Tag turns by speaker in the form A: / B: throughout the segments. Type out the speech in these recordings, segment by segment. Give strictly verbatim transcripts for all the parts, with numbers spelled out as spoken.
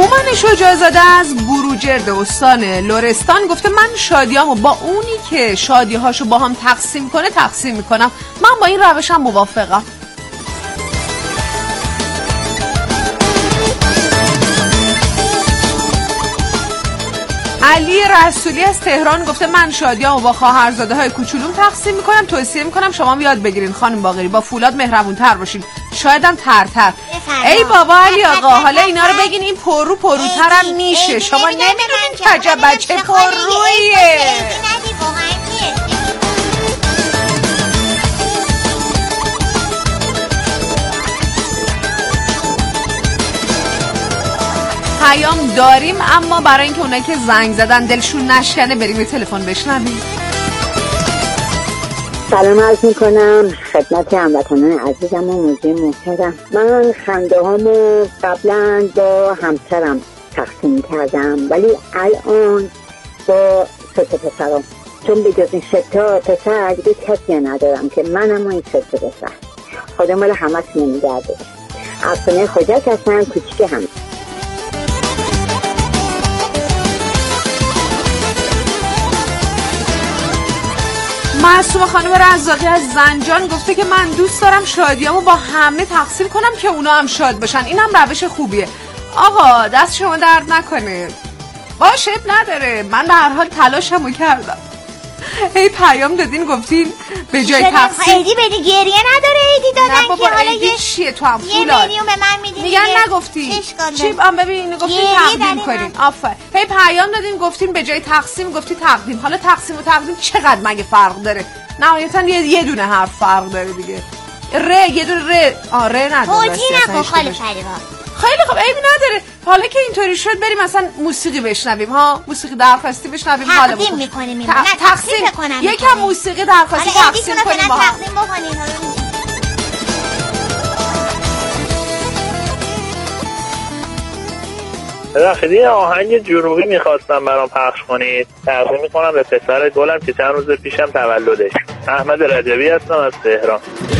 A: هومن شجاع‌زاده از بروجرد استان لرستان گفته من شادیامو با اونی که شادی‌هاشو با هم تقسیم کنه تقسیم میکنم. من با این روشم موافقم. علی رسولی از تهران گفته من شادیامو با خواهرزاده های کوچولوم تقسیم میکنم. توصیه میکنم شما هم یاد بگیرین خانم باقری، با فولاد مهربون تر باشین، شایدم ترتر. ای بابا علی آقا، حالا اینا رو بگین این پرو پروترم میشه. شما نمیدونین که عجب بچه پرویه. پیام داریم، اما برای اینکه اونایی که زنگ زدن دلشون نشکنه بریم یه تلفن بشنویم.
B: سلام عرض میکنم خدمت هموطنان عزیزم و موجه محترم. من خنده هامو قبلا با همسرم تقسیم کردم، ولی الان با سه تا پسرم، چون بجز این سه تا پسر دیگه کسی ندارم که منم و این سه تا پسر خودم مال همه سی نمیگرده. افسانه خجک هستن، کوچیک هم.
A: معصومه خانم رزاقی از زنجان گفته که من دوست دارم شادیامو با همه تقسیم کنم که اونا هم شاد باشن. اینم روش خوبیه. آقا دست شما درد نکنه. باشه نداره، من به هر حال تلاشمو کردم. هی پیام دادین گفتین به جای تقسیم
C: ایدی بدی گریه نداره. ایدی دادن
A: نه بابا
C: که حالا
A: ایدی
C: یه
A: چیه تو هم فولاد
C: یه میلیون به من میدین
A: میگن نگفتی چی هم ببین گفتین تقدیم کنین. آفر هی پیام دادین گفتین به جای تقسیم گفتی تقدیم. حالا تقسیم و تقدیم چقدر مگه فرق داره؟ نهایتا یه, یه دونه حرف فرق داره دیگه. ر یه دونه ر آره نداره.
C: توتی نکن خاله فریبا.
A: خیلی خب عیبی نداره. حالا که اینطوری شد بریم مثلا موسیقی بشنویم ها، موسیقی درخواستی بشنویم. حالا
C: تقدیم میکنیم اینو.
A: نه تقسیم کنم. یکم موسیقی درخواستی تقسیم کنیم با هم.
C: تقسیم بکنین.
D: ببخشید یه آهنگ جنوبی میخواستم برام پخش کنید. تقدیم میکنم به پسر گلم که چند روز پیشم تولدش. احمد رجبی هستم از تهران.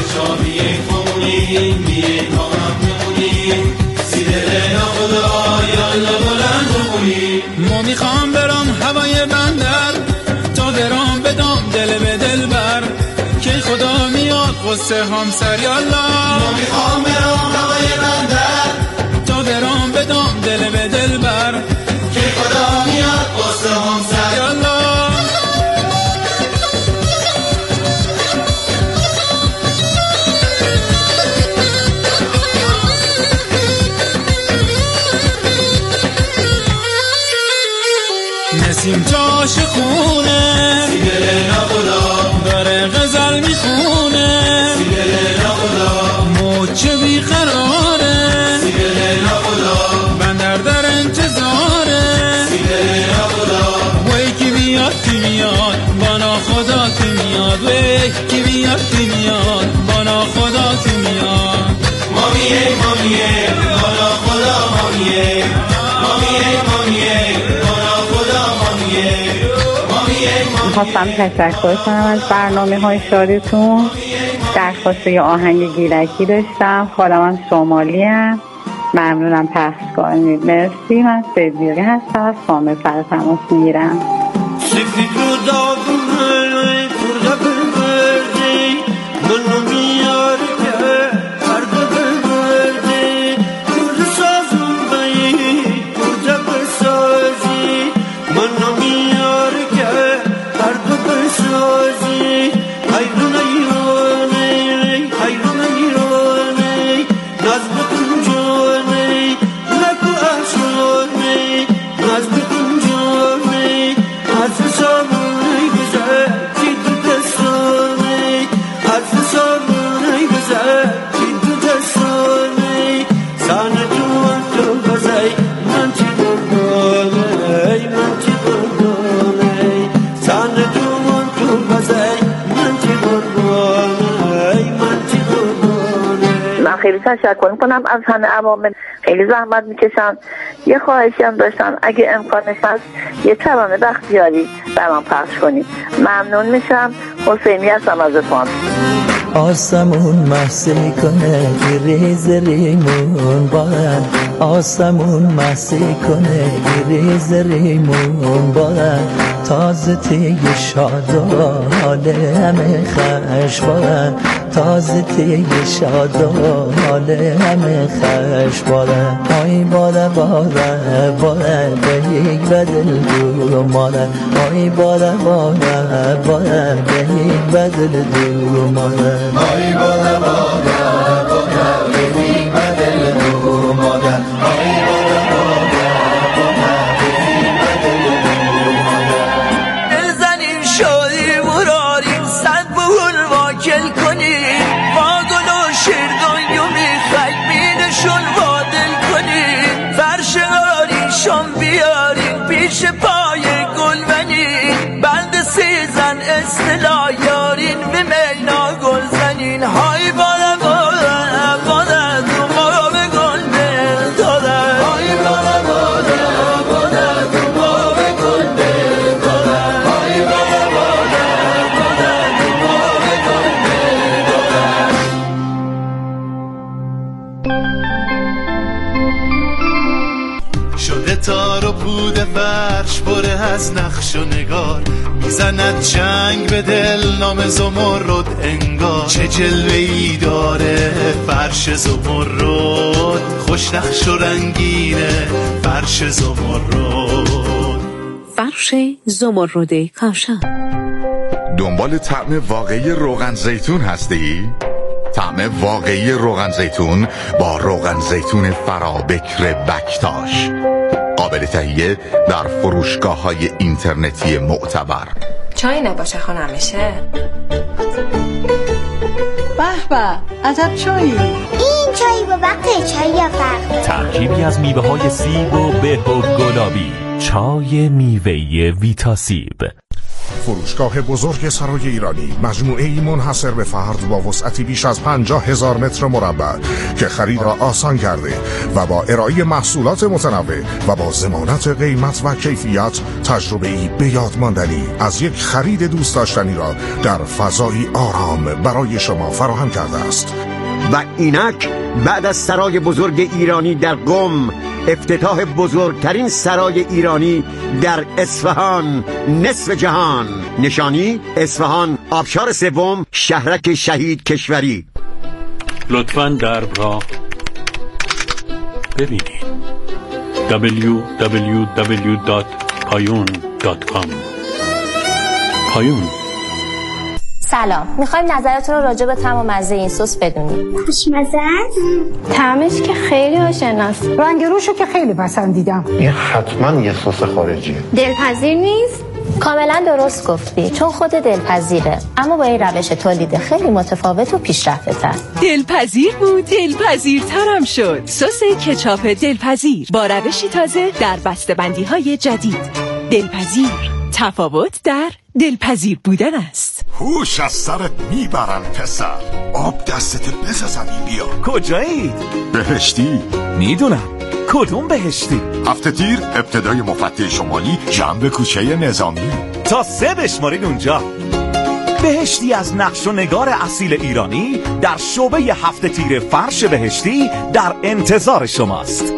E: ما میخوام برام هوای بندر تا درام بدام دل به دل بر که خدا میاد قصه همسر یالا. ما میخوام برام هوای بندر تا درام بدام دل به دل بر که خدا میاد قصه همسر یالا. نسیم جاش خونه سیگل نخدا داره غزل میخونه. سیگل نخدا موچه بیقراره. سیگل نخدا بندر در انتظاره. سیگل نخدا وی کی بیاد کی میاد بانا خدا کی میاد. وی کی بیاد کی میاد بانا خدا کی میاد. مامیه مامیه بانا خدا مامیه. مامیه مامیه
B: میخواستم تشکر کنم از برنامه های شادیتون. درخواست یه آهنگ گیلکی داشتم. خودم هم شمالی هم. ممنونم پخش کنید. مرسی. من سیدیاری هستم از فامل سر تماس میگیرم.
F: خیلی تشکر میکنم از همه عوامل. خیلی زحمت میکشن. یه خواهشی هم داشتم اگه امکانش هست یه ترانه بختیاری برام پخش کنید. ممنون میشم. حسینی هستم از فاند.
G: آسمون محس میکنه ریز ریمون بارن، آسمون محس کنه ریز ریمون بارن، تازه تیگ شاد و حال همه خش بارن، تازه تیگ شاد و حال همه خش بارن. آی باره باره باره به یک بدل دو ماره، آی باره باره باره به یک بدل دو ماره، آی باره باره باره به یک بدل دو ماره، آی باره باره باره به یک بدل دو ماره. بزنیم شادی مراریم صد بول واکل کنیم، واگل و شیردانیو میخوای مینشون وادل کنیم، فرش آریشون بیاریم پیش پای گل بنیم، بند سیزن اصطلاح یارین به مینا گل زنین. های بالا بالا بالا تو ما به گل برداره، های بالا بالا بالا تو ما به گل برداره، های بالا بالا بالا تو ما به گل برداره.
H: شده تار و پود فرش بره از نقش و نگار، میزند جنگ به دل نام زمرد انگار، چه جلوه‌ای داره فرش زمرد، خوش نقش و رنگینه فرش زمرد.
I: فرش زمرد کاشان.
J: دنبال طعم واقعی روغن زیتون هستی؟ طعم واقعی روغن زیتون با روغن زیتون فرابکر بکتاش، قابل تهیه در فروشگاه‌های اینترنتی معتبر.
K: چای نباشه خانم میشه؟
L: به به عجب چایی.
C: این چای با وقت چای یا فرق؟
M: ترکیبی از میوه های سیب و به و گلابی، چای میوه‌ای ویتاسیب.
N: فروشگاه بزرگ سرای ایرانی، مجموعه‌ای منحصر به فرد با وسعتی بیش از پنجاه هزار متر مربع که خرید را آسان کرده و با ارائه محصولات متنوع و با ضمانت قیمت و کیفیت، تجربه‌ای به یاد ماندنی از یک خرید دوست داشتنی را در فضایی آرام برای شما فراهم کرده است.
O: و اینک بعد از سرای بزرگ ایرانی در قم، افتتاح بزرگترین سرای ایرانی در اصفهان، نصف جهان. نشانی اصفهان، آبشار سوم، شهرک شهید کشوری.
P: لطفاً درب را ببینید. دبلیو دبلیو دبلیو دات پایون دات کام. پایون.
Q: سلام، میخوایم نظرتون رو راجع به طعم و مزه این سس بدونیم.
C: خوشمزه است؟
Q: طعمش که خیلی آشناست.
L: رنگ روشو که خیلی پسندیدم.
R: این حتما یه سس خارجیه.
Q: دلپذیر نیست؟ کاملا درست گفتی، چون خود دلپذیره، اما با این روش تولید خیلی متفاوت و پیشرفته تر.
S: دلپذیر بود، دلپذیرترم شد. سس کچاپ دلپذیر با روشی تازه در بسته‌بندی های جدید. دلپذیر، تفاوت در دلپذیر بودن است.
T: هوش از سرت میبرن پسر، آب دستت بزن زمین بیا.
U: کجایید؟
T: بهشتی.
U: میدونم. کدوم بهشتی؟
T: هفته تیر ابتدای مفتح شمالی، جنب کوچه نظامی.
U: تا سه بشمارید اونجا. بهشتی از نقش و نگار اصیل ایرانی در شعبه هفته تیر فرش بهشتی در انتظار شماست.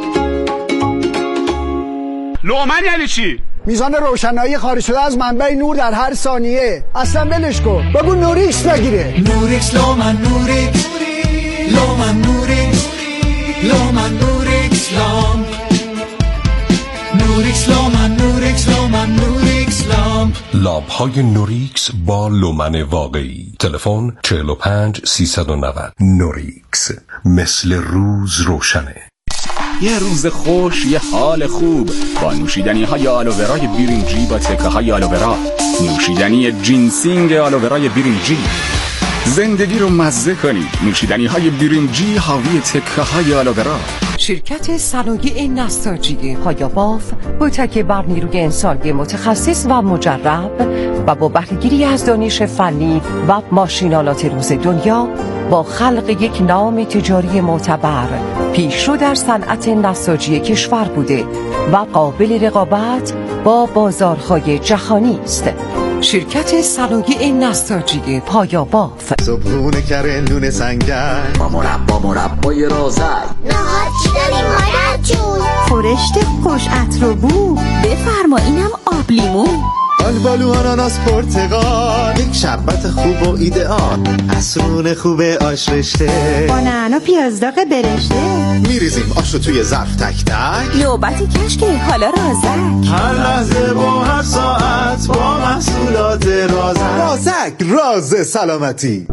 T: لومن یعنی چی؟
V: میزان روشنایی خارج شده از منبع نور در هر ثانیه. اصلا ولش کن، بگو نوریکس بگیره.
E: نوریکس لومن نوریکس لومن نوریکس لومن نوریکس لام نوریکس لومن نوریکس لومن نوریکس لام.
W: لامپ های نوریکس با لومن واقعی. تلفن چهل و پنج سیصد و نود. نوریکس، مثل روز روشنه.
X: یه روز خوش، یه حال خوب با نوشیدنی های آلوورای بیرینجی با تکه های آلوورا. نوشیدنی جینسینگ آلوورای بیرینجی. زندگی رو مزه کنید. نوشیدنی های بیرینجی حاوی تکه های آلوورا.
Y: شرکت صنایع نساجی هایاباف با تکیه بر نیروی انسانی متخصص و مجرب و با بهره‌گیری از دانش فنی و ماشینالات روز دنیا، با خلق یک نام تجاری معتبر پیشرو در صنعت نساجی کشور بوده و قابل رقابت با بازارهای جهانی است. شرکت صنایع نساجی پایا باف.
H: صبحونه کرندون سنگر با مربا مربای رازک.
C: نهار چی داریم مادر جون؟
A: خورشت خوش عطر و بو. بفرما اینم آب لیمو.
H: آلبالو آناناس پرتقال. یک شربت خوب و ایدئال. عصرون خوب آش رشته.
A: با نعنا پیازداغ برشته.
H: میریزیم آش رو توی ظرف تک تک.
A: نوبت کشکه حالا رازک.
H: هر لحظه با هر ساعت با محصولات رازک. رازک راز سلامتی.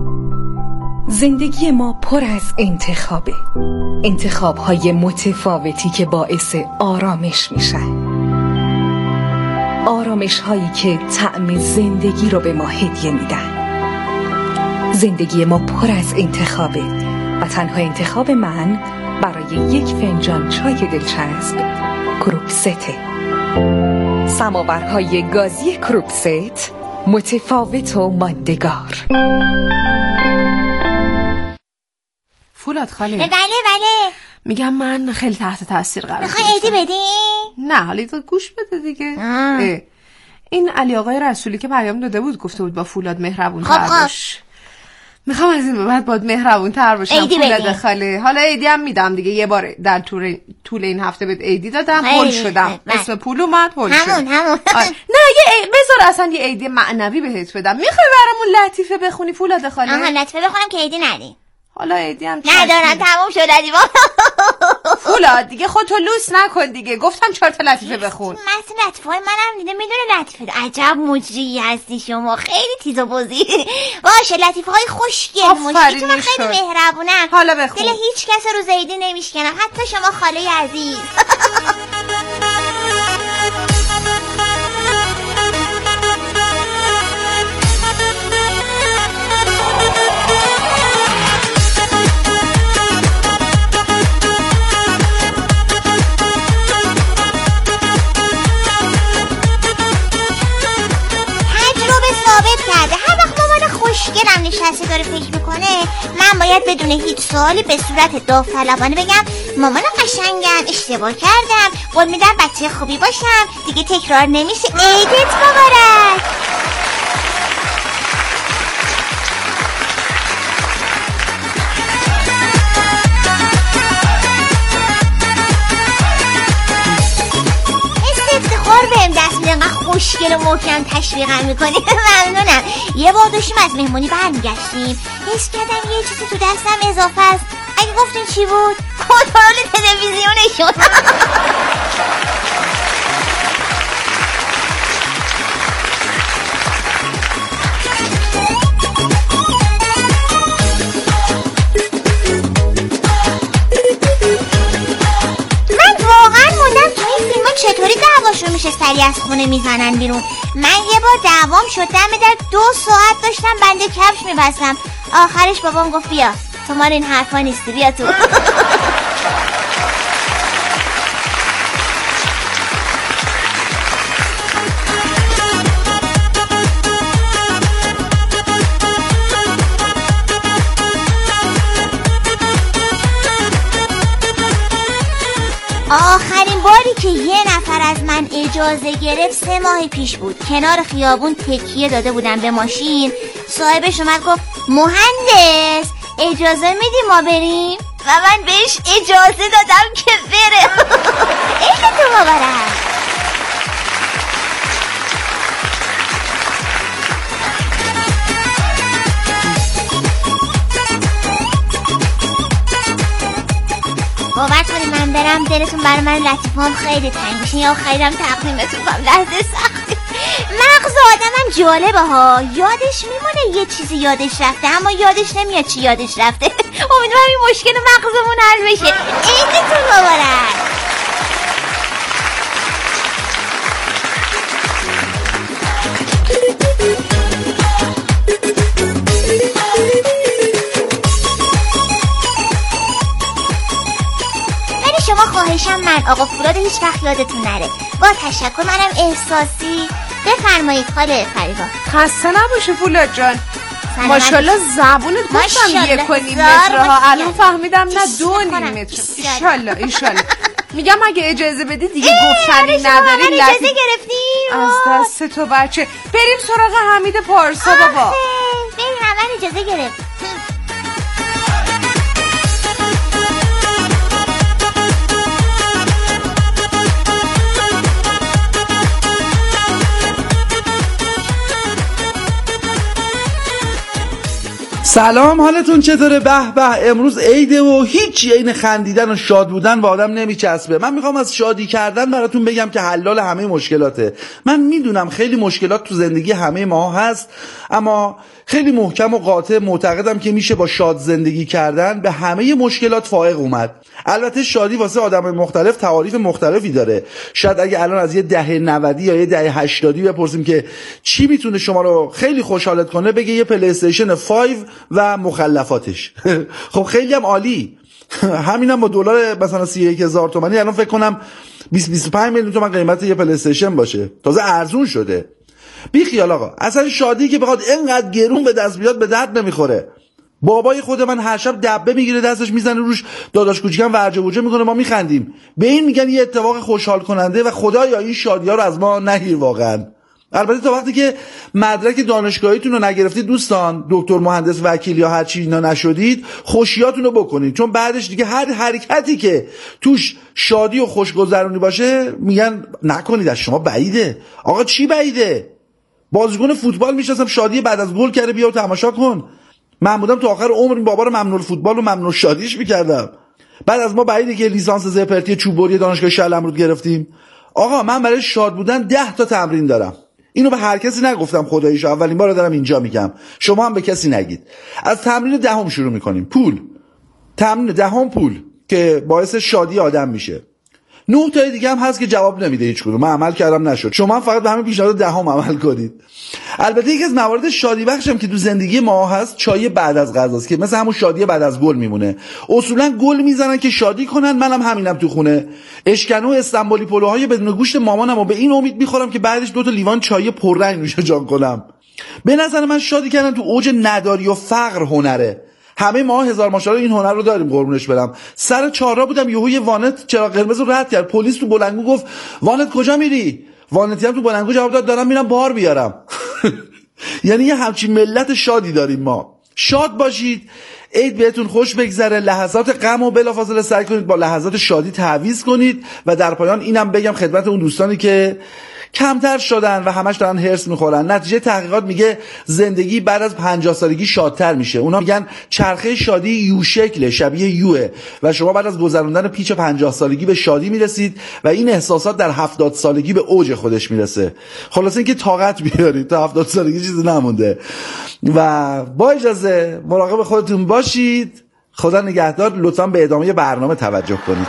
S: زندگی ما پر از انتخابه. انتخاب‌های متفاوتی که باعث آرامش میشن. آرامش هایی که طعم زندگی رو به ما هدیه میدن. زندگی ما پر از انتخابه و تنها انتخاب من برای یک فنجان چای دلچسب کروکسته. سماورهای گازی کروکست، متفاوت و ماندگار.
K: فولاد خاله.
C: بله بله.
K: میگم من خیلی تحت تاثیر قرار گرفتم.
C: میخوای ایدی بدی؟
K: نه حالا تو گوش بده دیگه. این علی آقای رسولی که پیام داده بود گفته بود با فولاد مهربون تر باش. میخوام از این به بعد باید مهربون تر باشم فولاد خاله. حالا ایدی هم میدم دیگه. یه بار در طول طول این هفته بهت ایدی دادم، هول شدم. اسم پول اومد، هول شد.
C: همون همون.
K: نه یه بذار اصلا یه ایدی معنوی بهت بدم. میخوای برامون لطیفه بخونی فولاد خاله؟
C: آها لطیفه بخونم که ایدی ندی.
K: حالا ایدی هم
C: ندارم، تموم شد دیگه.
K: فولاد دیگه خودتو لوس نکن دیگه. گفتم چهار تا لطیفه بخون.
C: مثلا لطیفه های منم دیده میدونه لطیفه. عجب مجری هستی شما، خیلی تیز و بزی. باشه لطیفه های خوشگل مجری تو من خیلی مهربونم.
K: حالا بخون.
C: دل هیچ کس رو زیدی نمیشکنم، حتی شما خاله عزیز. خوشگلم نشسته داره فکر میکنه من باید بدون هیچ سوالی به صورت داوطلبانه بگم مامان قشنگم، اشتباه کردم، قول میدم بچه خوبی باشم، دیگه تکرار نمیشه. عیدت مبارک. بهم دست میده انقدر خوشگل و محکم تشویقم میکنی. ممنونم. یه بار داشتیم از مهمونی برمیگشتیم، حس کردم یه چیزی تو دستم اضافه است. اگه گفتین چی بود؟ کنترل تلویزیونشون. چطوری دعواشون میشه سری از خونه میزنن بیرون؟ من یه بار دعوام شد دم در دو ساعت داشتم بنده کفش میبستم، آخرش بابام گفت بیا تو مال این حرفا نیستی، بیا تو. آخرین باری که یه نفر از من اجازه گرفت سه ماه پیش بود. کنار خیابون تکیه داده بودم به ماشین، صاحبش اومد گفت مهندس اجازه میدی ما بریم؟ و من بهش اجازه دادم که بره. عیدتون مبارک. باور کنید من برم دلتون برای من لطیفام خیلی تنگ میشه. یا خیرم تقدیمتون کنم لحظه سختی. مغز آدمم جالبه ها، یادش میمونه یه چیزی یادش رفته اما یادش نمیاد چی یادش رفته. امیدوارم این مشکل مغزمون حل بشه. عیدتون مبارک. شما خواهشم من آقا فولاد هیچ وقت یادتون نره. با تشکر منم احساسی. بفرمایید خاله فریبا.
K: خسته نباشه فولاد جان. ماشاءالله زبونت گفتم یک و نیم مترها، الان فهمیدم نه دو نیم متر. ایشالله ایشالله. میگم اگه اجازه بدی دیگه گفتنی نداری.
C: اجازه گرفتیم
K: از دست تو بچه. بریم سراغ حمید پارسا بابا.
C: بریم اول اجازه گرفت.
B: سلام، حالتون چطوره؟ به به، امروز عیده و هیچ عین خندیدن و شاد بودن و آدم نمیچسبه. من میخوام از شادی کردن براتون بگم که حلال همه مشکلاته. من میدونم خیلی مشکلات تو زندگی همه ما هست، اما خیلی محکم و قاطع معتقدم که میشه با شاد زندگی کردن به همه مشکلات فائق اومد. البته شادی واسه آدم مختلف تعاریف مختلفی داره. شاید اگه الان از یه دهه نودی یا یه دهه هشتادی بپرسیم که چی میتونه شما رو خیلی خوشحالت کنه، بگه یه پلی استیشن پنج و مخلفاتش. خب خیلی هم عالی. همینم با دلار مثلا سی و یک هزار تومانی الان فکر کنم بیست بیست و پنج میلیون تومان قیمت یه پلی استیشن باشه. تازه ارزون شده. بی خیال آقا، اصلا شادی که بخواد اینقدر گرون به دست بیاد به درد نمیخوره. بابای خود من هر شب دبه میگیره دستش میزنه روش، داداش کوچیکم ورجه وجه میکنه، ما میخندیم. به این میگن یه اتفاق خوشحال کننده و خدایا این شادی‌ها رو از ما نگیر واقعا. البته تا وقتی که مدرک دانشگاهیتون رو نگرفتید دوستان، دکتر، مهندس، وکیل یا هر چی اینا نشدید، خوشیاتون رو بکنید، چون بعدش دیگه هر حرکتی که توش شادی و خوشگذرونی باشه میگن نکنید، از شما بعیده. آقا چی بعیده؟ بازیکن فوتبال میشناسم شادی بعد از گل کرده، بیا و تماشا کن. محمودم تو آخر عمر این بابا رو ممنوع فوتبال و ممنوع شادیش میکردم. بعد از ما بعیده که لیسانس زپرتی چوبوری دانشگاه شلمرود گرفتیم. آقا من برای شاد بودن ده تا تمرین دارم. اینو به هر کسی نگفتم، خداییش اولین بار دارم اینجا میگم، شما هم به کسی نگید. از تمرین دهم شروع میکنیم. پول. تمرین دهم پول که باعث شادی آدم میشه. نه تای دیگه هم هست که جواب نمیده هیچ کدوم. من عمل کردم نشد. شما هم فقط به همین پیشنهاد دهم عمل کنید. البته یکی از موارد شادی بخشم که تو زندگی ما هست چای بعد از غذاست که مثل همون شادی بعد از گل میمونه. اصولا گل میزنن که شادی کنن. منم هم همینم تو خونه. اشکنو استانبولی پلوهای بدون گوشت مامانم و به این امید میخورم که بعدش دو تا لیوان چای پررنگ نوش جان کنم. به نظر من شادی کردن تو اوج نداری و فقر هنره. همه ما هزار ماشاءالله این هنر رو داریم، قربونش برم. سر چهارراه بودم، یهو یه وانت چراغ قرمز رو رد کرد. پلیس تو بلندگو گفت وانت کجا میری؟ وانتی هم تو بلندگو جواب داد دارم میرم بار بیارم. یعنی یه همچین ملت شادی داریم ما. شاد باشید، عید بهتون خوش بگذره. لحظات غم و بلافاصله سعی کنید با لحظات شادی تعویض کنید. و در پایان اینم بگم خدمت اون دوستانی که کمتر شدن و همش دارن هرس میخورن، نتیجه تحقیقات میگه زندگی بعد از پنجاه سالگی شادتر میشه. اونا میگن چرخه شادی یو شکله، شبیه یوه، و شما بعد از گذراندن پیچ پنجاه سالگی به شادی میرسید و این احساسات در هفتاد سالگی به اوج خودش میرسه. خلاصه اینکه طاقت بیارید، تا هفتاد سالگی چیزی نمونده. و با اجازه مراقب خودتون باشید. خدا نگهدار. لطفا به ادامه برنامه توجه کنید.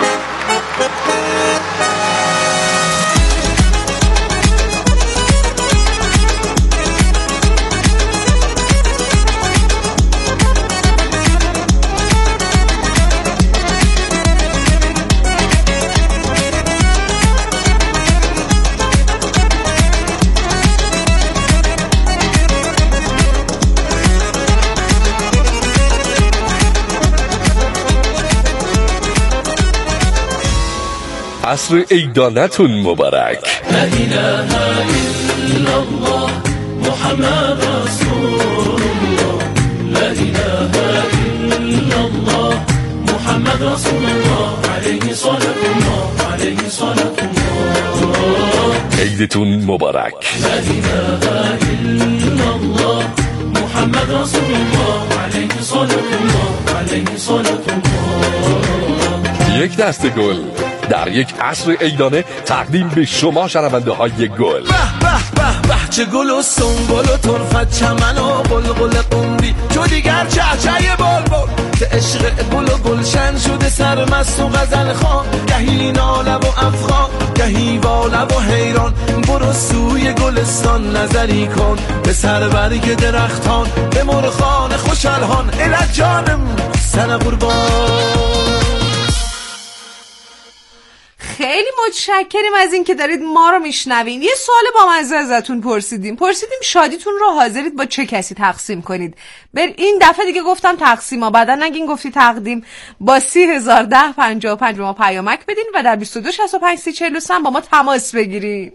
W: عصر عیدانتون مبارک.
E: لا اله الا الله محمد رسول الله. لا اله الا الله محمد رسول الله. علیه صلوات الله، علیه صلوات الله.
W: عیدتون مبارک.
E: لا اله الا الله محمد رسول الله. علیه صلوات الله، علیه صلوات الله.
W: یک دسته گل در یک عصر عیدانه تقدیم به شما شنونده های گل.
E: به به به به چه گل و سنبل و طرفت چمن و قلقل قمری، چو دیگر چهچه بلبل ز عشق گل و گلشن شده سرمست و غزل خوان، گهی ناله و افغان گهی واله و حیران. برو سوی گلستان نظری کن به سر برگ درختان، به مرغان خوش الحان اله جانم سن قربان.
K: خیلی متشکریم از این که دارید ما رو میشنوین. یه سوال با مزه ازتون پرسیدیم پرسیدیم شادیتون رو حاضرید با چه کسی تقسیم کنید؟ بر این دفعه دیگه گفتم تقسیم ها، بعدا نگین گفتی تقدیم. با سی هزار ده پنجاه و پنج با ما پیامک بدین و در بیست و دو شصت و پنج سی چهل و سه با ما تماس بگیرین.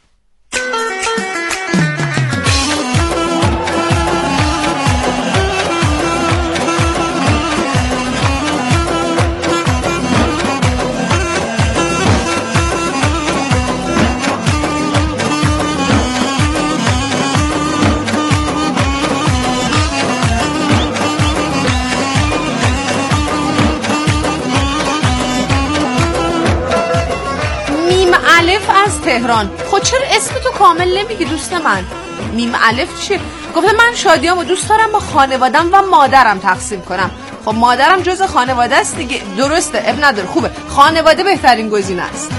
K: الف از تهران. خود چرا اسم تو کامل نمیگی دوست من؟ میم الف چیه؟ گفته من شادیامو دوست دارم با خانوادم و مادرم تقسیم کنم. خب مادرم جز خانواده است دیگه. درسته، اب نداره، خوبه. خانواده بهترین گزینه است.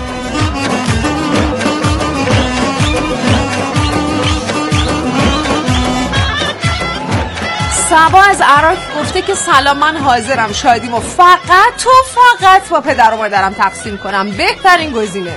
K: سبا از عراق گفته که سلام، من حاضرم شادیمو فقط تو فقط با پدر و مادرم تقسیم کنم. بهترین گزینه.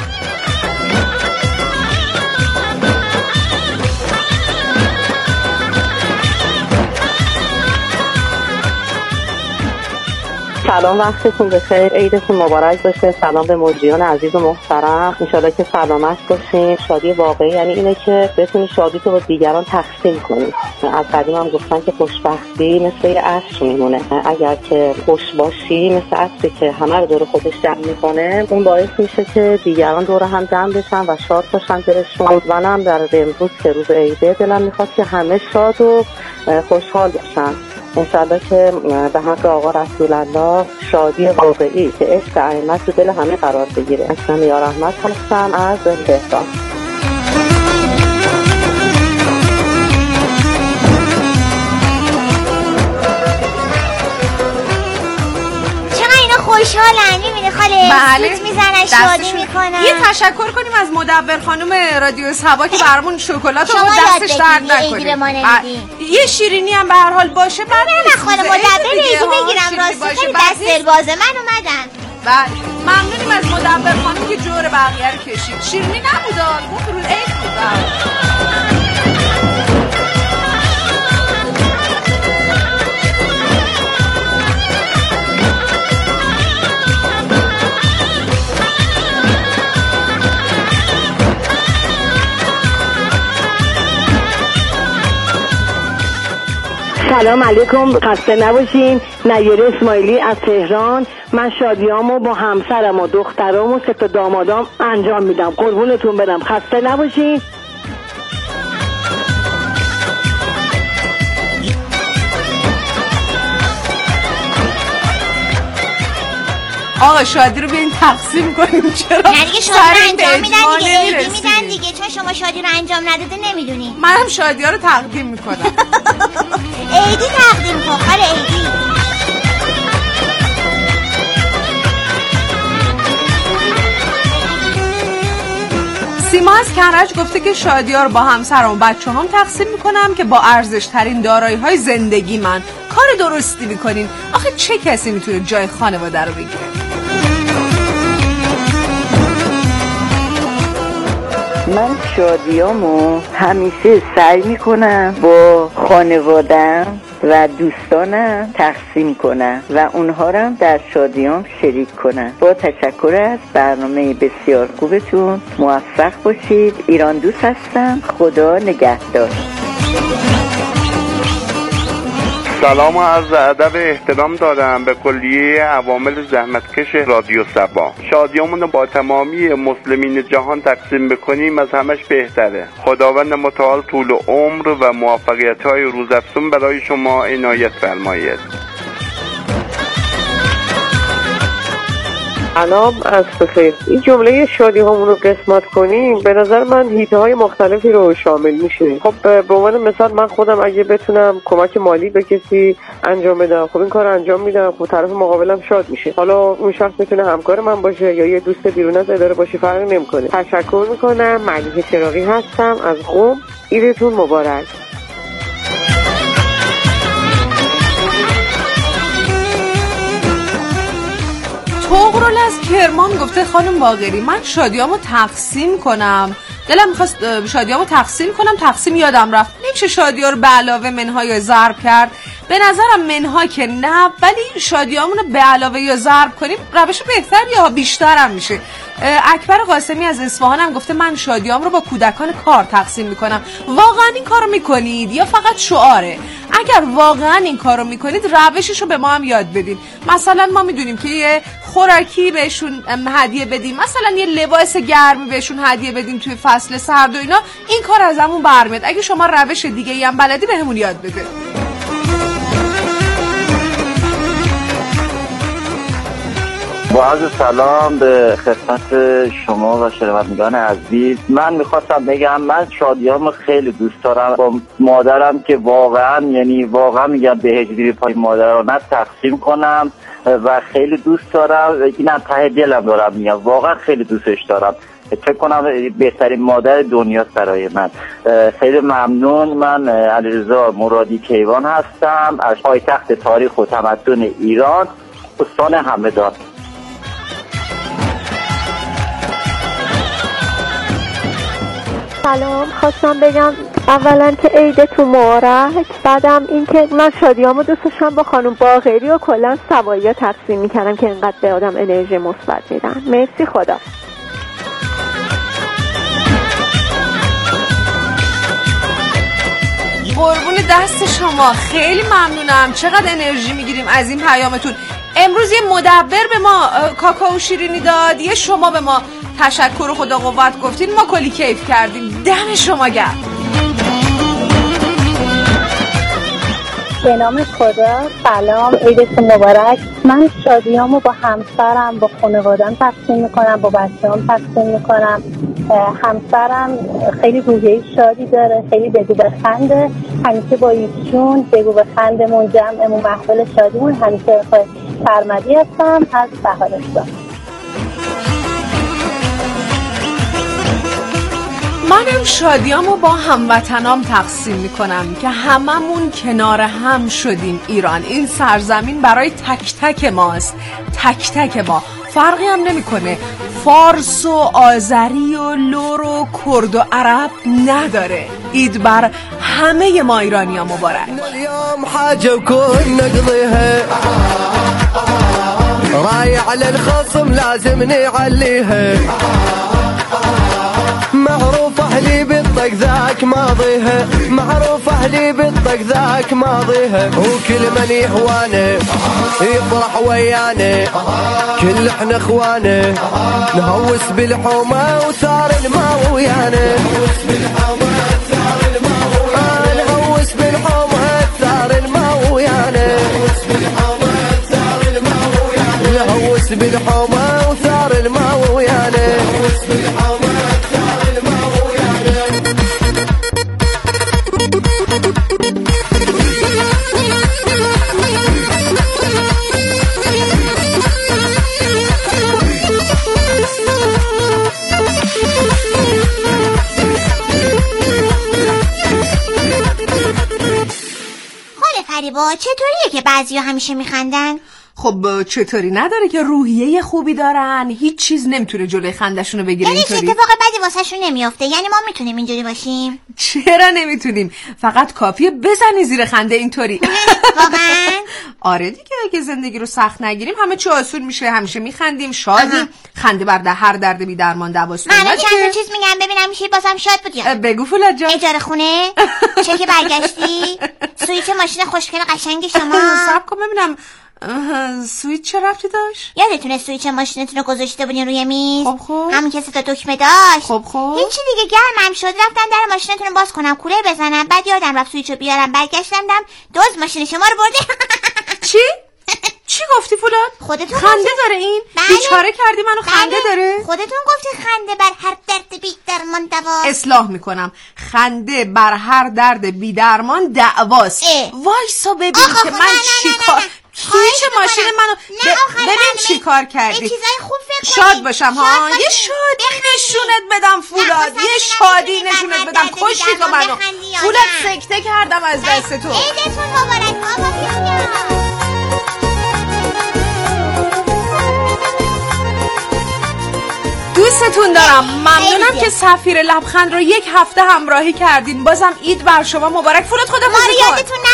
D: سلام، وقتتون بخیر، عیدتون مبارک باشه. سلام به مجریان عزیز و محترم، انشالله که سلامت باشین. شادی واقعی یعنی اینه که بتونی شادی تو با دیگران تقسیم کنی. از قدیم هم گفتن که خوشبختی مثل یه عصر میمونه، اگر که خوش باشی مثل عصری که همه رو دور خودش جمع میکنه، اون باعث میشه که دیگران دور هم جمع بشن و شاد باشن دلشون. منم در امروز که روز عیده دلم میخواد که همه شاد و خوشحال باشن. انشالله که به حق آقا رسول الله شادی واقعی که عشق ائمه تو دل همه قرار بگیره. اسمم یا رحمت هستم از تهران.
C: خوشحالن، میبینی خاله؟
K: بله،
C: سوت میزنن، شادی میکنن.
K: یه تشکر کنیم از مدبر خانم رادیو سبا که برامون شکلات رو دستش درد نکنه. یه شیرینی هم به هر حال باشه. بعد
C: نه خاله، مدبر ایدی بگیرم، راستی خیلی دست دلبازه. من اومدن.
K: بله، ممنونیم از مدبر خانم که جور بقیه رو کشید. شیرینی نبوده، گفت روز عید بود.
D: سلام علیکم، خسته نباشین. نیر اسماعیلی از تهران. من شادیامو با همسرم و دخترام و سه تا دامادام انجام میدم. قربونتون برم، خسته نباشین.
K: آقا شادی رو بیاین تقسیم کنیم. چرا؟
C: نه دیگه شادی رو انجام میدن دیگه، ایدی میدن دیگه. چون شما شادی رو انجام نداده نمیدونی.
K: منم شادی ها رو تقدیم میکنم.
C: ایدی تقدیم کن، خاله ایدی.
K: سیما از کرج گفته که شادی ها رو با همسرم و بچه هم تقسیم میکنم که با ارزش ترین دارایی های زندگی من. کار درستی میکنین. آخه چه کسی میتونه جای خانواده رو بگیره؟
D: من شادیامو همیشه سعی میکنم با خانوادم و دوستانم تقسیم کنم و اونها رو هم در شادیام شریک کنم. با تشکر از برنامه بسیار خوبتون، موفق باشید. ایران دوست هستم، خدا نگهدار.
F: سلام و عرض ادب احترام دارم به کلیه عوامل زحمتکش رادیو سبا. شادیامون با تمامی مسلمین جهان تقسیم بکنیم از همش بهتره. خداوند متعال طول عمر و موفقیت‌های روزافزون برای شما عنایت فرماید.
G: سلام، از بخیر. این جمله شادی هامون رو قسمت کنیم به نظر من هیته های مختلفی رو شامل میشه. خب به عنوان مثال من خودم اگه بتونم کمک مالی به کسی انجام بدم، خب این کار انجام میدم، خب طرف مقابلم شاد میشه. حالا اون شخص میتونه همکار من باشه یا یه دوست بیرون از اداره باشه، فرقی نمیکنه. تشکر میکنم. ملیحه چراغی هستم از قم. عیدتون مبارک.
K: طغرل از کرمان گفته خانم باقری من شادیامو تقسیم کنم، دلم می‌خواست شادیامو تقسیم کنم، تقسیم یادم رفت. نمیشه شادی‌ها رو به علاوه منها یا ضرب کرد؟ به نظرم منها که نه، ولی شادیامون رو به علاوه یا ضرب کنیم روش بهتر یا بیشتر هم میشه. اکبر قاسمی از اصفهان هم گفته من شادیام رو با کودکان کار تقسیم میکنم. واقعا این کارو میکنید یا فقط شعاره؟ اگر واقعا این کارو میکنید روشش رو به ما هم یاد بدین. مثلا ما میدونیم که یه خوراکی بهشون هدیه بدیم، مثلا یه لباس گرمی بهشون هدیه بدیم توی فصل سرد و اینا، این کار ازمون برمیاد. اگه شما روش دیگه ای هم بلدی بهمون یاد بده.
I: با عرض سلام به خدمت شما و شنوندگان عزیز، من میخواستم بگم من شادیامو خیلی دوست دارم با مادرم که واقعا یعنی واقعا میگم به هجری پای مادرانه تقسیم کنم و خیلی دوست دارم. اینم ته دلم دارم میگم، واقعا خیلی دوستش دارم. فکر کنم بهترین مادر دنیا برای من. خیلی ممنون. من علیرضا مرادی کیوان هستم از پایتخت تاریخ و تمدن ایران، استان همدان.
J: سلام، خواستم بگم اولا که عیدتون مبارک، بعدم این که من شادیامو دوست داشتم با خانم باقری و کلا سوایی‌ها تقسیم میکردم که اینقدر به آدم انرژی مثبت میدن. مرسی، خدا.
K: قربون دست شما، خیلی ممنونم. چقدر انرژی میگیریم از این پیامتون. امروز یه مدبر به ما کاکائو شیرینی داد، یه شما به ما تشکر و خدا قوت گفتین، ما کلی کیف کردیم. دم شما گرم.
M: به نام خدا، سلام، عیدتون مبارک. من شادیامو با همسرم با خانواده‌ام تقسیم میکنم، با بچه‌ام تقسیم میکنم. همسرم خیلی روحیه شادی داره، خیلی بگو بخنده، همیشه با ایشون بگو بخندمون، جمعمون، محفل شادیمون همیشه سرمدی هستم از بهارستان.
K: منم شادیامو با هموطنام تقسیم میکنم که هممون کنار هم شدیم. ایران این سرزمین برای تک تک ماست، تک تک ما، فرقی هم نمیکنه. فارس و آذری و لور و کرد و عرب نداره. عید بر همه ما ایرانی‌ها مبارک.
N: اليوم حاجة وكون نقضيها رايح على الخصم لازم نعليها معروف اهلي بالطق ذاك ماضيها معروف اهلي بالطق ذاك ماضيها وكل من يهوانه يفرح ويانا كل احنا اخوانه نهوس بالحومه وثار الماء ويانا نهوس بالحومه وثار الماء نهوس بالحومه وثار الماء ويانا نهوس بالحومه وثار الماء ويانا نهوس بالحومه وثار الماء ويانا نهوس بالحومه
C: فریبا چطوریه که بعضیا همیشه میخندن؟
K: خب چطوری نداره که روحیه خوبی دارن، هیچ چیز نمیتونه جلوی خندشونو بگیره.
C: یعنی
K: اینطوری
C: اتفاق بدی واسهشون نمیافته؟ یعنی ما میتونیم اینجوری باشیم؟
K: چرا نمیتونیم؟ فقط کافیه بزنی زیر خنده اینطوری.
C: واقعا؟
K: آره دیگه، اگه زندگی رو سخت نگیریم همه چی آسون میشه، همیشه میخندیم، شادیم. خنده بر ده هر درد بی درمان دواست.
C: من چند تا چیز میگم ببینم میشه بازم شاد بود یا؟
K: بگو فولاد جان.
C: اجاره خونه؟ چه برگشتی؟ سویچ ماشین خوشگل قشنگ شما.
K: صبر کن ببینم سویچ چه ربطی داشت؟
C: یادتونه سویچ ماشینتون رو گذاشته بودین روی میز؟
K: خب خب
C: همون که سه تا دکمه داشت.
K: خب خب
C: هیچی دیگه، گرمم شد رفتم در ماشینتون رو باز کنم کولر بزنم، بعد یادم رفت سویچ رو بیارم، برگشتم دم دوز ماشین شما رو برده.
K: چی؟ چی گفتی فولاد؟
C: خودتون
K: خنده
C: گفتی؟
K: داره این؟
C: بله.
K: بیچاره کردی منو.
C: بله.
K: خنده داره؟
C: خودتون گفتی خنده بر هر درد بی درمان دواست.
K: اصلاح میکنم، خنده بر هر درد بی درمان دعواست. وایسا ببین که من چی کار سویچ ماشین منو ب... ببین چی کار کردی.
C: یه چیزای خوب فکر
K: شاد باشم ها، یه شادی نشونت بدم فولاد، یه شادی نشونت بدم. کشتی تو منو فولاد، سکته کردم از دست تو.
C: عیدتون مبارک بابا.
K: دوستتون دارم. ممنونم که سفیر لبخند رو یک هفته همراهی کردین. بازم عید بر شما مبارک. فولاد خدافظی کن.
C: ما رو یادتون